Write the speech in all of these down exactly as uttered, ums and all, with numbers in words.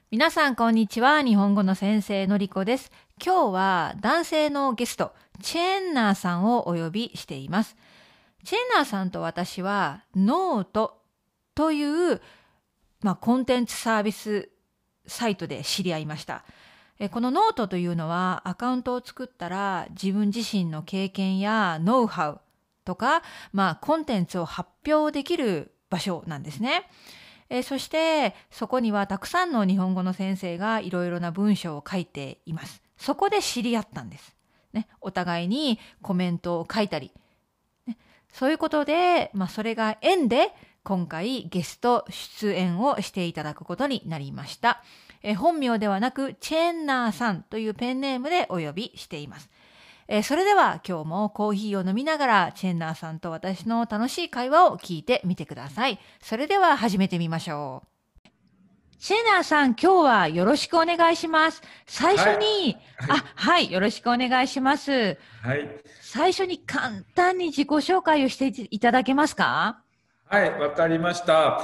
皆さんこんにちは。日本語の先生のりこです。今日は男性のゲストチェンナーさんをお呼びしています。チェンナーさんと私はノートという、まあ、コンテンツサービスサイトで知り合いました。えこのノートというのはアカウントを作ったら自分自身の経験やノウハウとか、まあ、コンテンツを発表できる場所なんですね。えー、そしてそこにはたくさんの日本語の先生がいろいろな文章を書いています。そこで知り合ったんです。ね、お互いにコメントを書いたり、ね、そういうことで、まあ、それが縁で今回ゲスト出演をしていただくことになりました。えー、本名ではなくチェンナーさんというペンネームでお呼びしています。えー、それでは今日もコーヒーを飲みながらチェンナーさんと私の楽しい会話を聞いてみてください。それでは始めてみましょう。チェンナーさん、今日はよろしくお願いします。最初に、はい、あ、はい、よろしくお願いします。 はい。 最初に簡単に自己紹介をしていただけますか？ はい、わかりました。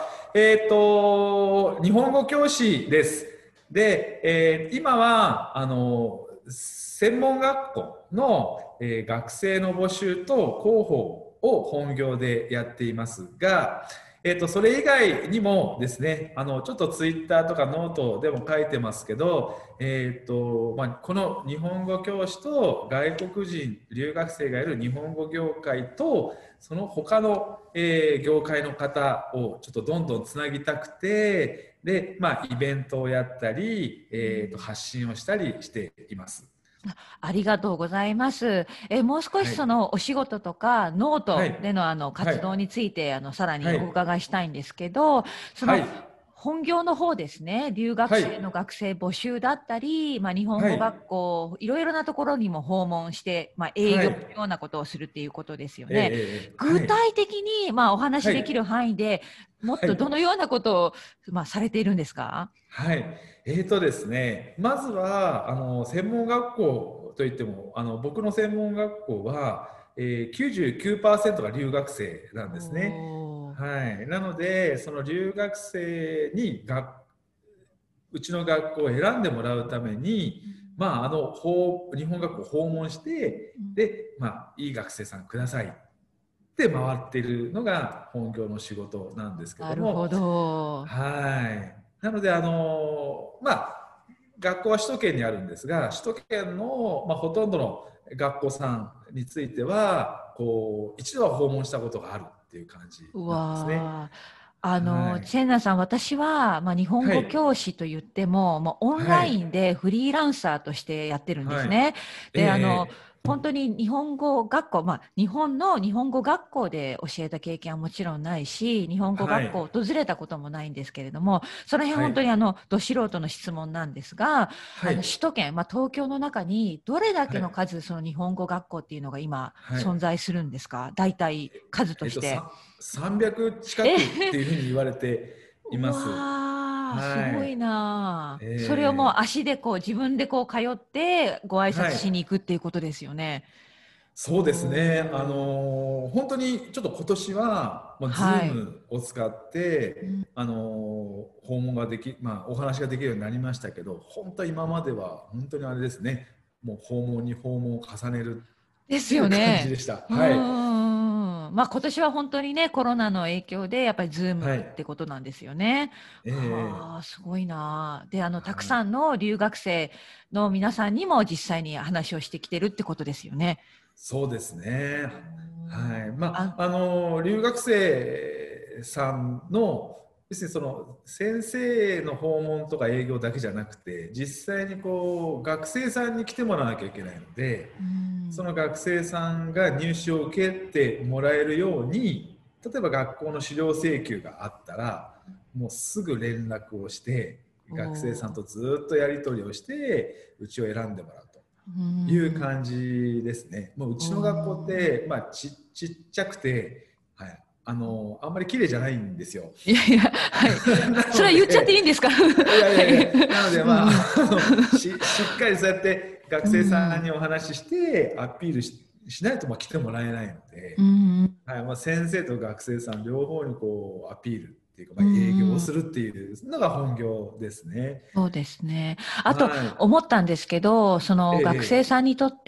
えっと、日本語教師です。で、えー、今は、あの、専門学校の、えー、学生の募集と広報を本業でやっていますが、えっと、それ以外にもですね、あの、ちょっとツイッターとかノートでも書いてますけど、えっと、まあ、この日本語教師と外国人留学生がいる日本語業界と、その他の、えー、業界の方をちょっとどんどんつなぎたくて、で、まあ、イベントをやったり、えー、と発信をしたりしています。 ありがとうございます。えもう少しそのお仕事とかノートでのあの活動についてあのさらにお伺いしたいんですけど、その本業の方ですね、留学生の学生募集だったり、まあ、日本語学校、いろいろなところにも訪問して、まあ、営業のようなことをするっていうことですよね。えー、具体的に、まあ、お話しできる範囲で、もっとどのようなことを、まあ、されているんですか？ はい、えーとですね、まずはあの専門学校といっても、あの僕の専門学校は、えー、きゅうじゅうきゅうパーセントが留学生なんですね。はい、なので、その留学生に学うちの学校を選んでもらうために、まあ、あの日本学校を訪問して、で、まあ、いい学生さんくださいって回っているのが本業の仕事なんですけども。 なるほど。 はい。なので、あの、まあ、学校は首都圏にあるんですが、首都圏の、まあ、ほとんどの学校さんについては、こう、一度は訪問したことがあるっていう感じなんですね。 あの、はい、チェンナさん、私は、まあ、日本語教師と言っても、はい、もうオンラインでフリーランサーとしてやってるんですね。はい、で、えー、あの、本当に日本語学校、まあ、日本の日本語学校で教えた経験はもちろんないし、日本語学校を訪れたこともないんですけれども、はい、その辺本当にあの、ど素人の質問なんですが、はい、あの首都圏、まあ、東京の中にどれだけの数、その日本語学校っていうのが今、存在するんですか？大体数として。えっとさんびゃく近くっていうふうに言われています。 わー、すごいな、えー、それをもう足でこう自分でこう通ってご挨拶しに行くっていうことですよね。はい、 そうですね。あのー、本当にちょっと今年は、まあ、ズームを使って、はい、あのー、訪問ができ、まあ、お話ができるようになりましたけど、本当今までは本当にあれですね。もう訪問に訪問を重ねるですよね。 感じでした。はい。 まあ今年は本当にね、コロナの影響でやっぱりズームってことなんですよね。はい、はあ、すごいな。で、あの、たくさんの留学生の皆さんにも実際に話をしてきてるってことですよね。 そうですね。はい。まあ、あの、留学生さんの、別にその先生の訪問とか営業だけじゃなくて、実際にこう学生さんに来てもらわなきゃいけないので、その学生さんが入試を受けてもらえるように、例えば学校の資料請求があったら、もうすぐ連絡をして、学生さんとずっとやり取りをして、うちを選んでもらうという感じですね。もううちの学校って、まあ、ち, ちっちゃくて、はい、あのあんまり綺麗じゃないんですよ。 いやいや、はい。それは言っちゃっていいんですか？いやいやいや、なのでまあ、し, しっかりそうやって学生さんにお話ししてアピール し, しないとまあ来てもらえないので、はい、まあ、先生と学生さん両方にこうアピールっていうか、まあ、営業をするっていうのが本業ですね。 そうですね。あと、 は思ったんですけど、そい。えの学生え、 さんにとって、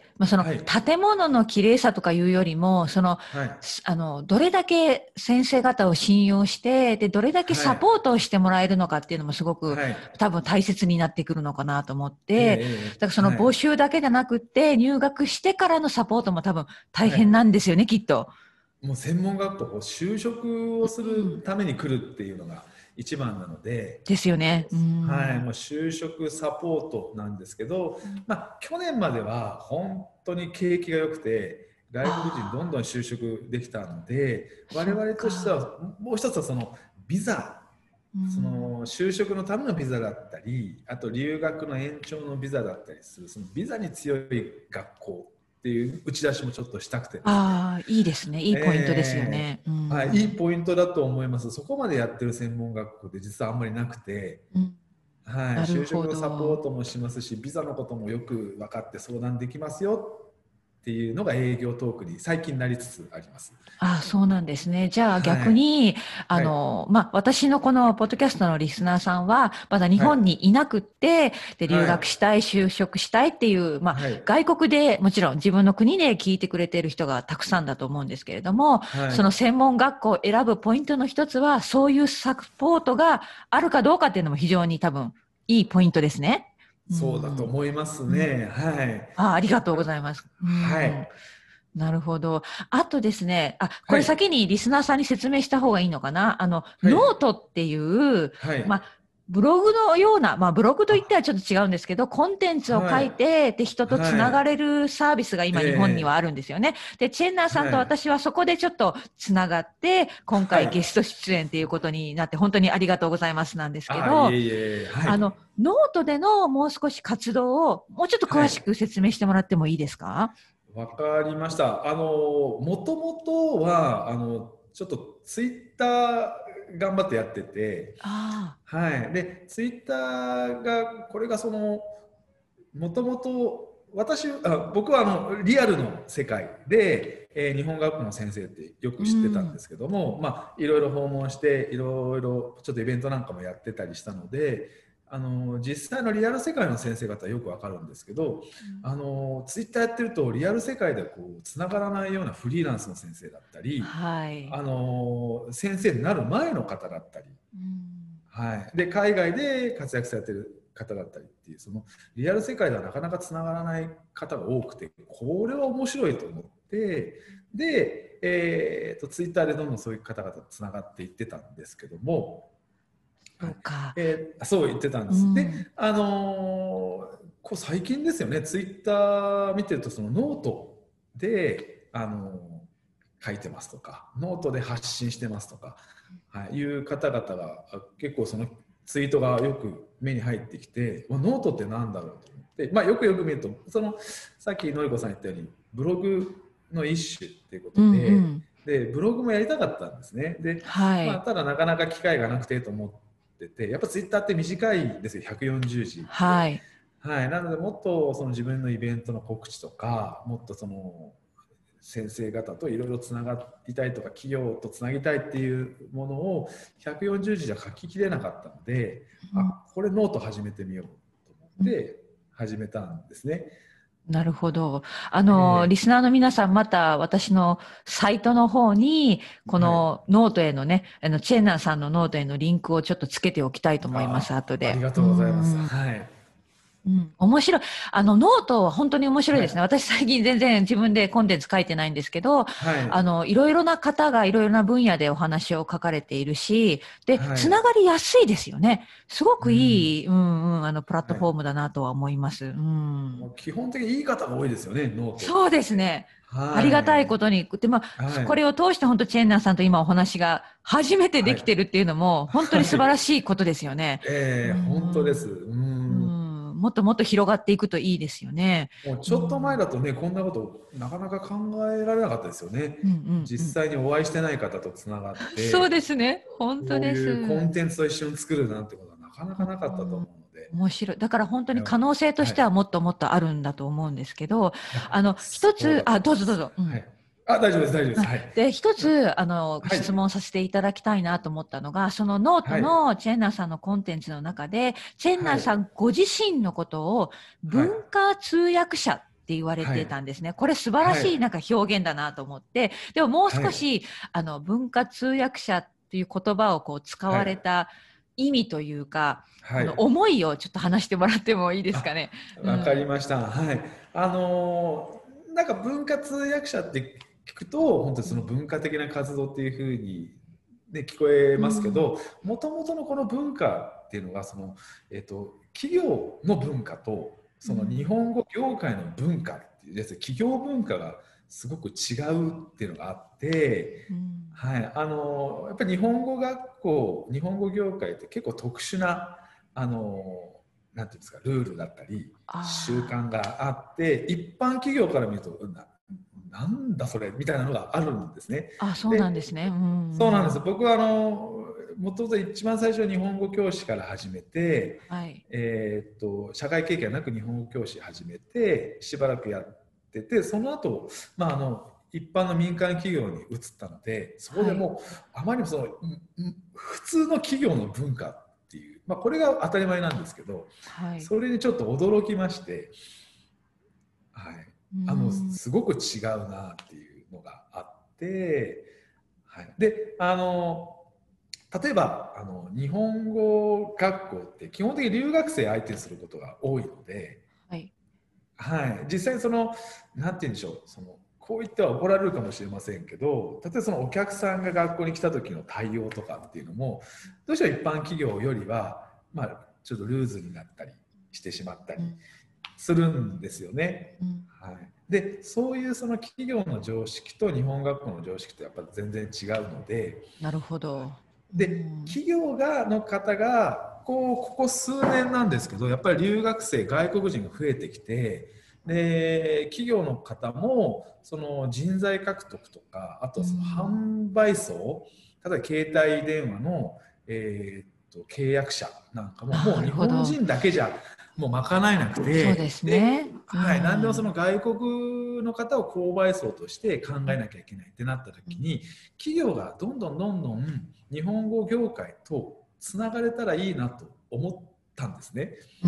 まあ、そのはい。 建物の綺麗さとかいうよりも、その、 はい。 すあの、どれだけ先生方を信用して、で、どれだけはい。 サポートをしてもらえるのかっていうのもすごくはい。 多分大切になってくるのかなと思っえて、 え、ええ、 だからそのはい。 募集だけじゃなくって、入学してからのサポートも多分大変はい。 なんですよね、きっと。 もう専門学校、こう就職をすうん。 るために来るっていうのが一番なので、 ですよね。うはい、 ん。 もう就職サポートなんですけど、まあ、去年までは本当に景気が良くて、外国人どんどんああ、 就職できたので、我そっ 々としてか。 はもう一つはそのビザ、 うそん。 の就職のためのビザだったり、あと留学の延長のビザだったりする、そのビザに強い学校っていう打ち出しもちょっとしたくてですね。 ああ、いいですね。いいポイントですよえね。うーはい、いいん。 ポイントだと思います。そこまでやってる専門学校で実はあんまりなくて、 うん。 はい、 なる就職ほのサポーど。 トもしますし、ビザのこともよく分かって相談できますよっていうのが営業トークに最近なりつつあります。 ああ、そうなんですね。じゃあはい、 逆に、あはい、 の、まあ、私のこのポッドキャストのリスナーさんは、まだ日はい、 本にいなくって、で、留はい、 学したい、就職したいっていう、まあ、 はい、 外国でもちろん自分の国で聞いてくれている人がたくさんだと思うんですけれども、 はい。 その専門学校を選ぶポイントの一つは、そういうサポートがあるかどうかっていうのも非常に多分いいポイントですね。うそうだとん。 思いますうん。 ね。はい。 あ、ありがとうございます。うはい。 ん。なるほど。あとですね、あ、こはい。 れ先にリスナーさんに説明した方がいいのかな。あの、ノはい。 ートっていう、 はい。 まあ、ブログのような、まあ、ブログといってはあ、 ちょっと違うんですけど、コンテンツを書いはい。 て、で、人とつながはい。 れるサービスが今日本にはあええ、 るんですよね。で、チェンナーさんとはい。 私はそこでちょっとつながって、今はい。 回ゲスト出演っていうことになって、本当にありがとうございますなんですけあ、いど、 えいえ、はい。 あの、ノートでのもう少し活動を、もうちょっと詳しはい。 く説明してもらってもいいですか？ わかりました。あの、もともとは、あの、ちょっとツイッター頑張ってやってて、 あはい。で、ツイッターが、これがその、もともと、私、あ、僕はあの、リアルの世界で、えー日本学校の先生ってよあ、うく知ってたんでん。 すけども、まあ、いろいろ訪問して、いろいろちょっとイベントなんかもやってたりしたので、あの実際のリアル世界の先生方はよくわかるんですけど、あのツイッターやってるとリアル世界でこうつながらないようなフリーランスの先生だったり、 はい。 あの先生になる前の方だったり、 うん。 はい、で海外で活躍されてる方だったりっていう、そのリアル世界ではなかなかつながらない方が多くて、これは面白いと思って、で、えー、とツイッターでどんどんそういう方々とつながっていってたんですけども、はい、 そうか。 えーそう言ってたんです。で、 うん。 あのーこう最近ですよね、ツイッター見てると、そのノートで、あのー書いてますとか、ノートで発信してますとか、はい、いう方々があ結構そのツイートがよく目に入ってきて、まあノートってなんだろうと思って、まあ、よくよく見ると、そのさっきのりこさん言ったように、ブログの一種っていうこうんうとで、 ん。 でブログもやりたかったんですね。で、まあ、 はい。 ただなかなか機会がなくてと思ってて、やっぱツイッターって短いですよ、ひゃくよんじゅうじで。 はい。 はい、なのでもっとその自分のイベントの告知とか、もっとその先生方といろいろつながりたいとか、企業とつなぎたいっていうものをひゃくよんじゅうじじゃ書ききれなかったので、 うんあ、これノート始めてみようと思うん。 って始めたんですね。 なるほど。あの、リえスナーの皆さん、また私のサイトの方に、こー、はい。 のノートへのね、あの、チェーナーさんのノートへのリンクをちょっとつけておきたいと思います、 あ、 後で。うありがとうございます。 ん。 はい。 うん、面白い。あの、ノートは本当に面白いですね。 はい。 私最近全然自分でコンテンツ書いてないんですけど、 はい。 あの、いろいろな方がいろいろな分野でお話を書かれているし、で、つなはい。 がりやすいですよね。すごうん。 くいい、うんうん、あの、プラットはい。 フォームだなとは思います。うん。 もう基本的にいい方が多いですよね、ノートそうですって。 ね。ありがたいはい。 ことに。で、まあ、 はい。 これを通して本当チェンナーさんと今お話が初めてはい。 できてるっていうのも、本当に素晴らはい。 しいことですよね。うえー、本当です。 ん。 ううん。 ん。もっともっと広がっていくといいですよね。 もううちょっと前ん。 だとね、こんなことなかなか考えられなかったですよね。 うんうんうん。 実際にお会いしてない方とつながっそうて、 ですね。本当こうです。 いうコンうテンツを一緒に作るなんてことはなかなかなかったと思うん。 ので、 面白い。だから本当にえ可能性とはい。 してはもっともっとあるんだと思うんですけど、 いや、 あの、一つ、 そうだとあ、 思います。 どうぞどうぞ。うん。 はい。 あ、大丈夫です、大丈夫です。はい。 で、一つ、あの、 はい。 質問させていただきたいなと思ったのが、そのノートはい。 のチェンナーさんのコンテンツの中で、チェンナはい。 ーさんご自身のことをはい。 文化通訳者って言われはい。 てたんですね。これ素晴らしいはい。 なんか表現だなと思って、でももうはい。 少し、あの、文化通訳者っていう言葉をこう使はい。 われた意味というか、このはい。 思いをちょっと話してもらってもいいですかあ、 ね。うわかりん。 ました。はい。あのーなんか文化通訳者って聞くと、本当にその文化的な活動っていうふうに、ね、聞こえうますけん。 ど、もともとのこの文化っていうのが、その、えっと、企業の文化と、その日うん。 本語業界の文化っていう、企業文化がすごく違うっていうのがあって、 うん。 はい、あのやっぱり日本語学校、日本語業界って結構特殊な、あのなんていうんですか、ルールだったり習あ慣があって、一般企業から見るとな、なんだそれみたいなのがあるんですね。 あ、あ、そうなんでで、 すね。うん。 そうなんです。 うん。 僕はあのもともと一番最初日本語教師から始めて、 はい。 えーっと社会経験なく日本語教師始めてしばらくやってて、その後、まああの一般の民間企業に移ったので、そこはい。 でもうあまりにもその普通の企業の文化っていう、まあ、これが当たり前なんですけど、 はい。 それにちょっと驚きまして、はい、 うあのん。 すごく違うなっていうのがあって、はい、であの例えばあの日本語学校って基本的に留学生相手にすることが多いので、 はい。 はい、実際にそのなんて言うんでしょう、そのこう言っては怒られるかもしれませんけど、例えばそのお客さんが学校に来た時の対応とかっていうのもどうしても一般企業よりは、まあ、ちょっとルーズになったりしてしまったりうん。 するんですよね。 うん。 はい、でそういうその企業の常識と日本学校の常識とやっぱ全然違うので、 なるほど。うでん。 企業がの方がこうここ数年なんですけど、やっぱり留学生外国人が増えてきて、で企業の方もその人材獲得とか、あうとそのん。 販売層、例えば携帯電話の、えー、と契約者なんかももなう日本るほど。 人だけじゃもう賄えなくそうでて、で、 すね。うはい、何でもそん。 の外国の方を購買層として考えなきゃいけないってなった時に、企業がどんどんどんどん日本語業界とつながれたらいいなと思ったんですね。 うん。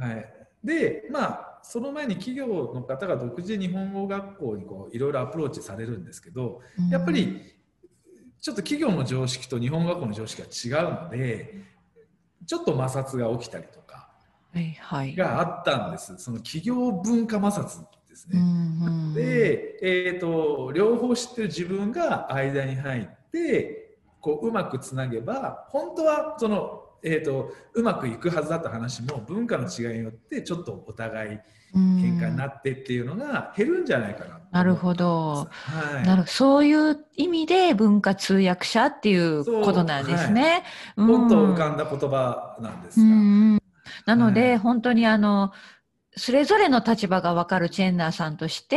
はい、でまあその前に企業の方が独自で日本語学校にこういろいろアプローチされるんですけど、 うやっぱん。 りちょっと企業の常識と日本語学校の常識が違うので、ちょっと摩擦が起きたりとかはい。はい。 があったんです。その企業文化摩擦ですうん。うね。 ん。 で、えーと、両方知ってる自分が間に入ってこううまくつなげば、本当はその、えーと、うまくいくはずだった話も文化の違いによってちょっとお互いう喧嘩になん。 ってっていうのが減るんじゃないかなとなるほ思ったんです。 ど。 はい。 なる、そういう意味で文化通訳者っていうことそう、 なんではい。 すね。うポンと浮ん。 かんだ言葉なんでうすが、 ん。なので、 はい。 本当にあの、それぞれの立場がわかるチェンナーさんとして、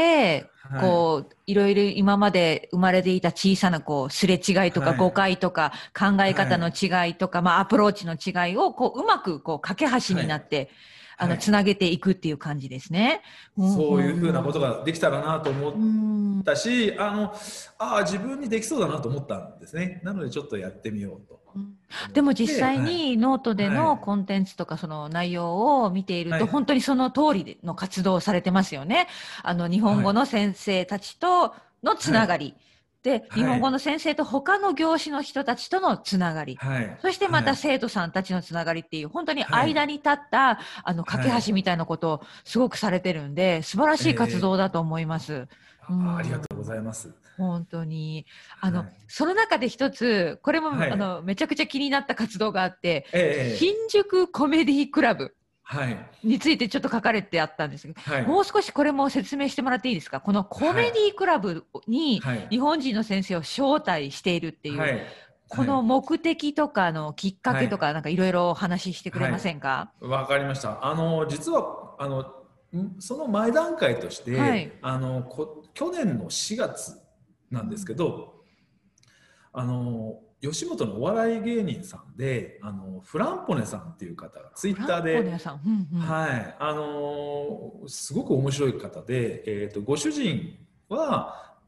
はい。 こう、いろいろ今まで生まれていた小さなこう、すれ違いとか誤はい。 解とか考え方のはい。 違いとか、まあアプローチの違いをこう、うまくこう、架け橋はい。 になって、あの、つはい。 なげていくっていう感じですね。うん、うそういうふうなことん、 ができたらなと思うっん。 たし、あの、ああ、自分にできそうだなと思ったんですね。なのでちょっとやってみようとうん。 思っでも実て、 際はい。 にノートではい。 のコンテンツとかその内容を見ているとはい。 本当にその通りでの活動をされてますよね。あの日本はい。 語の先生たちとのつはい。 ながり。で、日はい。 本語の先生と他の業種の人たちとのつながり。 はい。 そしてまはい。 た生徒さんたちのつながりっていう本当にはい。 間に立ったあの架けはい。 橋みたいなことをすごくされてるんで素晴らしい活動えだと思います。うー、あ、ありがとうごん。 ざいます。 本当に。あの、 はい。 その中で一つ、これも、 はい。 あの、めちゃくちゃ気になった活動があって、新ええ、 宿コメディクラブはい。 についてちょっと書かれてあったんですけど、 はい。 もう少しこれも説明してもらっていいですか？このコメはい。 ディクラブにはい。 日本人の先生を招待しているっていう、 はい。 このはい。 目的とかのきっかはい。 けとか、なんかいろいろお話ししてくれませはい。 んか？ わかりました。あの、実は、あの、んその前段階としはい。 て、あの、こ、去年のしがつなんですけど、あの、吉本のお笑い芸人さんで、あの、フランポネさんっていう方がツイッフランターで、 ポネさん。うんうん。 はい、あの、すごく面白い方で、えっと、ご主人は、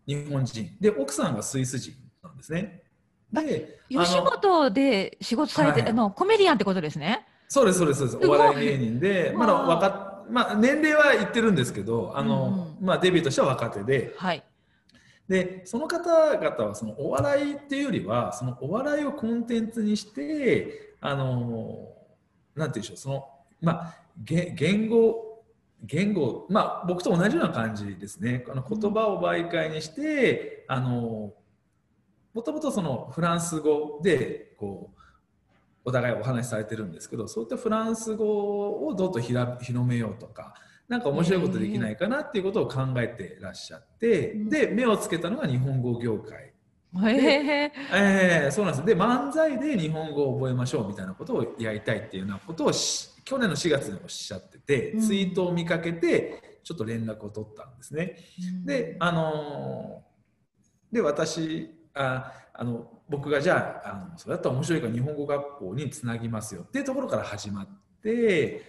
日本人で、奥さんがスイス人なんですね。で、 吉本で仕事されて、はい、あのコメディアンってことですね。 そうですそうですそうです。お笑い芸人で、まだ若、まあ、年齢は言ってるんですけど、あの、うん、まあ、デビューとしては若手で、 はい、 でその方々はそのお笑いっていうよりはそのお笑いをコンテンツにしてあのなんていうんでしょうそのまあ言語言語まあ僕と同じような感じですね。あの言葉を媒介にしてあのもともとそのフランス語でこうお互いお話しされてるんですけど、そういったフランス語をどんどん広めようとか。なんか面白いことできないかなっていうことを考えてらっしゃって、で目をつけたのが日本語業界で、えー、そうなんです。で漫才で日本語を覚えましょうみたいなことをやりたいっていうようなことを去年のしがつにおっしゃってて、うん、ツイートを見かけてちょっと連絡を取ったんですね。うん、であのー、で私ああの僕がじゃあ、あのそれだったら面白いから日本語学校につなぎますよっていうところから始まって。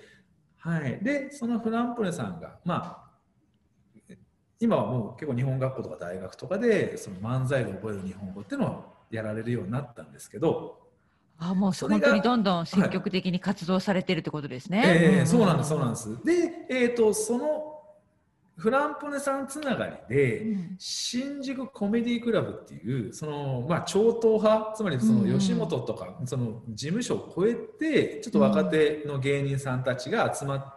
はい、でそのフランプネさんが、まあ、今はもう結構日本学校とか大学とかでその漫才で覚える日本語っていうのをやられるようになったんですけど、 あもう本当にどんどん積極的に活動されてるってことですね。 ええそうなんですそうなんです。で、えーと、そのフランプネさんつながりで、うん、新宿コメディクラブっていうその、まあ、超党派つまりその吉本とか、うん、その事務所を超えてちょっと若手の芸人さんたちが集まって、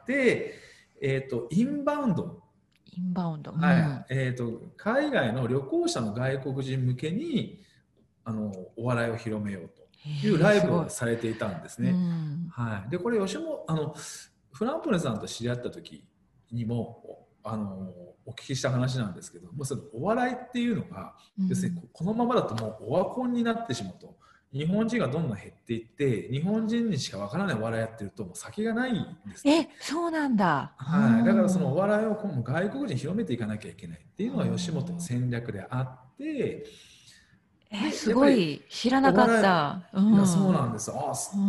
うん、えーと、インバウンドインバウンド、 はい、えーと、海外の旅行者の外国人向けにあのお笑いを広めようというライブをされていたんですね。うん、はい、でこれ吉本あのフランプネさんと知り合った時にもあのお聞きした話なんですけど、もうそのお笑いっていうのが、うん、要するにこのままだともうオワコンになってしまうと。日本人がどんどん減っていって日本人にしかわからないお笑いやってるともう先がないんです、 ね、えそうなんだ、 はい、だからそのお笑いを今後外国人に広めていかなきゃいけないっていうのが吉本の戦略であって、 えすごい知らなかった、 うん、いやそうなんですあ、うん、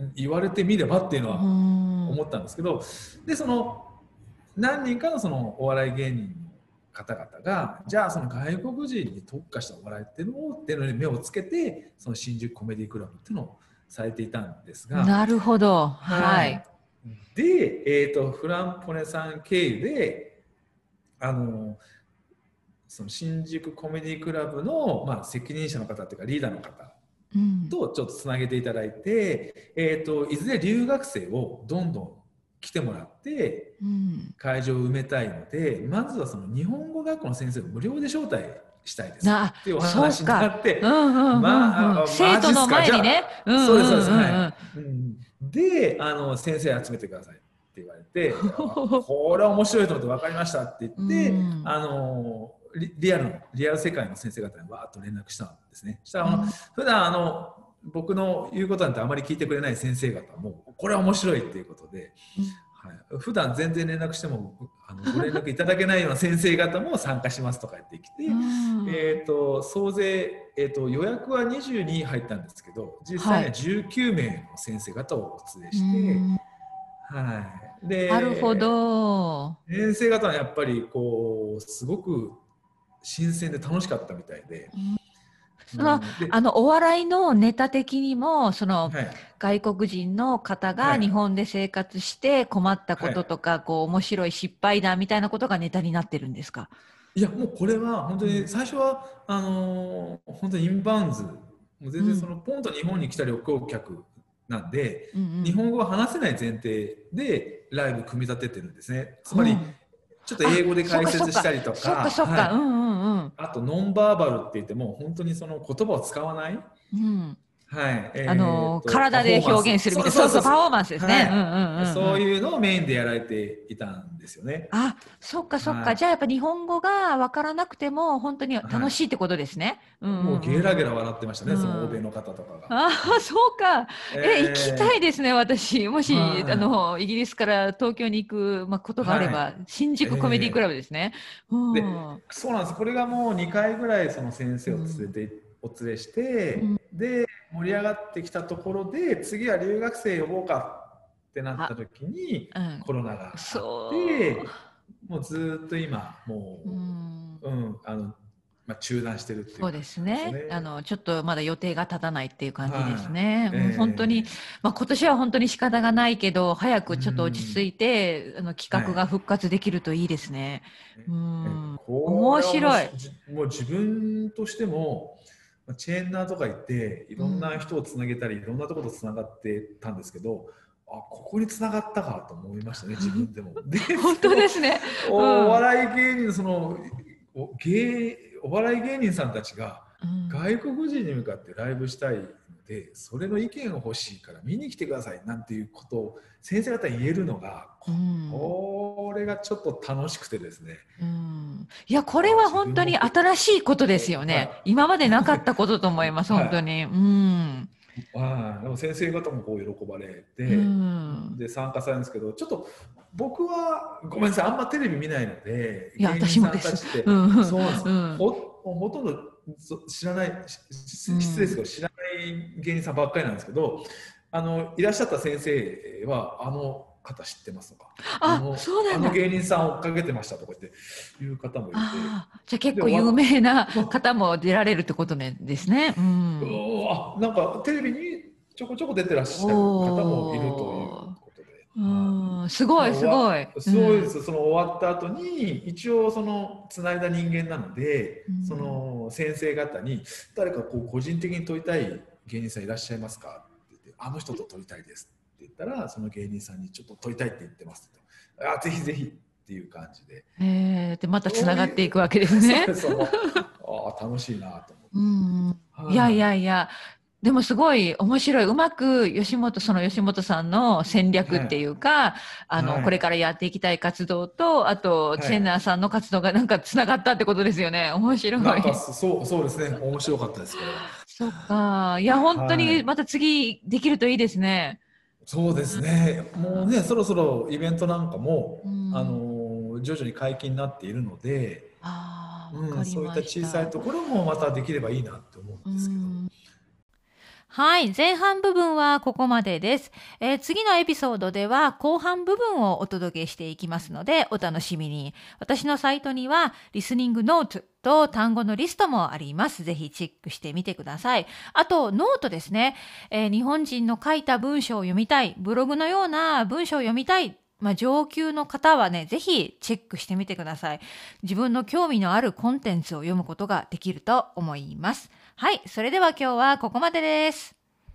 言われてみればっていうのは思ったんですけど、でその何人かのそのお笑い芸人の方々がじゃあその外国人に特化したお笑いっていうのをっていうのに目をつけてその新宿コメディクラブっていうのをされていたんですが、 なるほど、はい、はい、 で、えーと、フランポネさん経由であのその新宿コメディクラブの、まあ、責任者の方というかリーダーの方とちょっとつなげていただいて、うん、えーと、いずれ留学生をどんどん来てもらって会場を埋めたいので、うん、まずはその日本語学校の先生を無料で招待したいですっていうお話になって、 生徒の前にね、 そうですそうです、はい、うん、であの先生集めてくださいって言われてこれは面白いと思って分かりましたって言って、うん、あのリ, リアルのリアル世界の先生方にわーっと連絡したんですね。したらあの、うん、普段あの僕の言うことなんてあまり聞いてくれない先生方もこれは面白いっていうことで、うんはい、普段全然連絡してもあのご連絡いただけないような先生方も参加しますとか言ってきて、うん、えーと総勢、えーと予約はにじゅうに入ったんですけど実際にはじゅうきゅうめいの先生方をお連れして、はいはい、でなるほど先生方はやっぱりこうすごく新鮮で楽しかったみたいで、うんそのあのお笑いのネタ的にもその、はい、外国人の方が日本で生活して困ったこととか、はい、こう面白い失敗談みたいなことがネタになってるんですか？ いやもうこれは本当に最初は、うん、あの本当にインバウンズもう全然そのポンと日本に来た旅行客なんで、うんうん、日本語は話せない前提でライブ組み立ててるんですね。つまり、うんちょっと英語で解説したりとか、あとノンバーバルって言っても本当にその言葉を使わない、うんはいえー、あのー、体で表現するみたいなそうそうパフォーマンスですね、 そういうのをメインでやられていたんですよね。 あそっかそっか、はい、じゃあやっぱ日本語が分からなくても本当に楽しいってことですね、 はいうんうんうん、もうゲラゲラ笑ってましたね、うん、その欧米の方とかが。 ああそうかえ、えー、行きたいですね私もし、はい、あのイギリスから東京に行く、まあ、ことがあれば、はい、新宿コメディクラブですね、 えーうん、でそうなんですこれがもうにかいぐらいその先生を連れて、うん、お連れして、うん、で盛り上がってきたところで次は留学生呼ぼうかってなった時に、うん、コロナがあってもうずっと今もう、うんうん、あのまあ、中断してるっていうそうで感じなんですよすね。 ね。 あの、ちょっとまだ予定が立たないっていう感じですはい。 ね。もう本当に、 ええまあ今年は本当に仕方がないけど、早うくちょっと落ち着ん。 いて、あの企画がはい。 復活できるといいですね。うえん。面これはも白い。 し、じもう自分としても、まあチェーンナーとか行って、いろんなうん。 人をつなげたり、いろんなところとつながってたんですけど、あ、ここにつながったかと思いましたね、自分でも。で、 本その、 当ですね。うおん。 笑い芸人、その、お芸、お笑い芸人さんたちが、 うん。 外国人に向かってライブしたいので、それの意見が欲しいから見に来てくださいなんていうことを先生方に言えるのが、 うん。 これがちょっと楽しくてですね、 うん。いや、これあ、 は自分も本当に新しいことですよね。 は今までなかったことと思います、 い、は本当に。うん。 い、はい、でも先生方もこう喜ばれうて、 ん。 で参加されるんですけど、ちょっと僕はごめんなさい、あんまテレビ見ないので、 いや、 芸人さんた私もです。 ちってうん。 そうなんです、 うん。 ほほとんどそ知らない、 うし失礼ですけん。 ど知らない芸人さんばっかりなんですけど、あのいらっしゃった先生はあの方知ってますとか、ああ、 のあのそうなんだ。 芸人さん追っかけてましたとか言っていう方もいて、 ああ、じゃあ結で構有終わっ名な方も出られるってことねですね。うん。 あ、なんかテレビにちょこちょこ出てらっしゃる方もいるというおー。 ことで、はうん。すい。でごい、 終わすごい。うん。 すごいです。その終わった後に一応そのつないだ人間なので、そうん。 の先生方に誰かこう個人的に撮りたい芸人さんいらっしゃいますかって言って、あの人と撮りたいですって言ったら、その芸人さんにちょっと撮りたいって言ってますって言って、あ、ぜひぜひっていう感じで、 えー、で、またつながっていそういう、 くわけですね。 そうです。その、ああ、楽しいなと思って。 うん。いやいはやいや、でもすごい面白い。うまく吉本、その吉本さんの戦い。はい。 略っていうか、あの、これかはい。 らやっていきたい活動と、あと、チェンはい。 ナーさんの活動がなんかつながったってことですよね。面白なんかい。 そう、そうですね。面白かったです、これは。 そっか。いや、本当はい。 にまた次できるといいですね。 そうですね。もうね、そろそろイベントなんかも、 うあん。 の、徐々に解禁になっているので、 ああ、わうん、 かりそういったました。 小さいところもまたできればいいなって思うんうですけど。 ん。はい。前半部分はここまでです。えー次のエピソードでは後半部分をお届けしていきますのでお楽しみに。私のサイトにはリスニングノートと単語のリストもあります。ぜひチェックしてみてください。あと、ノートですね。えー日本人の書いた文章を読みたい、ブログのような文章を読みたい、まあ、上級の方はね、ぜひチェックしてみてください。自分の興味のあるコンテンツを読むことができると思います。はい。それでは今日はここまでです。